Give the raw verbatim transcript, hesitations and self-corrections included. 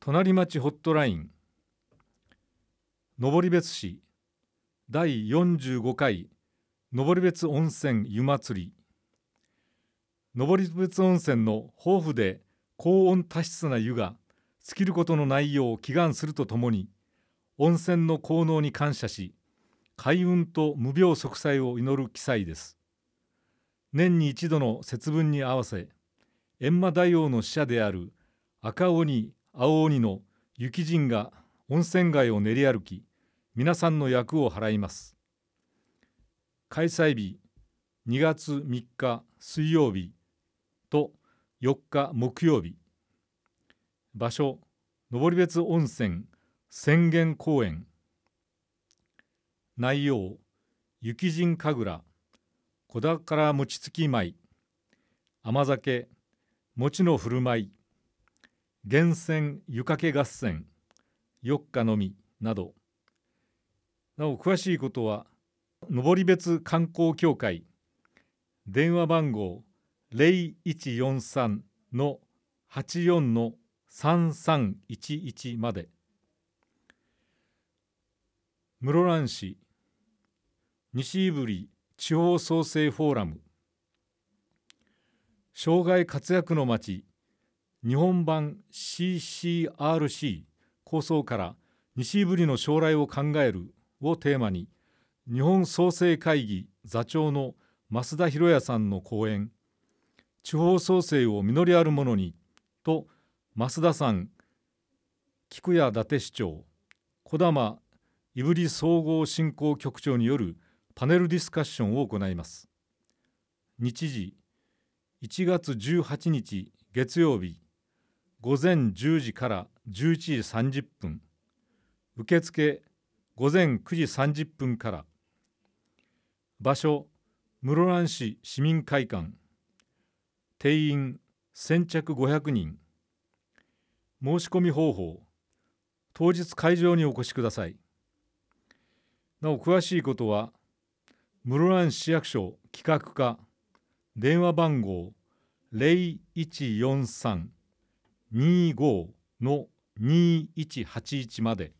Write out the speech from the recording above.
隣町ホットライン登別市だいよんじゅうごかい登別温泉湯祭り。登別温泉の豊富で高温多湿な湯が尽きることのないよう祈願するとともに、温泉の効能に感謝し、開運と無病息災を祈る記載です。年に一度の節分に合わせ、閻魔大王の使者である赤鬼、青鬼の雪神が温泉街を練り歩き、皆さんの厄を払います。開催日にがつみっか水曜日とよっか木曜日。場所登別温泉浅間公園。内容雪神神楽、子宝餅つき舞、甘酒、餅の振る舞い、源泉湯かけ合戦、よっかのみなど。なお詳しいことは登別観光協会電話番号 ゼロいちよんさん のはちよんのさんさんいちいちまで。室蘭市西胆振地方創生フォーラム。生涯活躍の街日本版 シーシーアールシー 構想から西胆振の将来を考えるをテーマに、日本創生会議座長の増田博也さんの講演、地方創生を実りあるものにと、増田さん、菊谷伊達市長、児玉胆振総合振興局長によるパネルディスカッションを行います。日時いちがつじゅうはちにち月曜日ごぜんじゅうじからじゅういちじさんじゅっぷん、受付ごぜんくじさんじゅっぷんから。場所室蘭市市民会館。定員先着ごひゃくにん。申し込み方法、当日会場にお越しください。なお詳しいことは室蘭市役所企画課電話番号 ゼロいちよんさん にーごー のにーいちはちいちまで。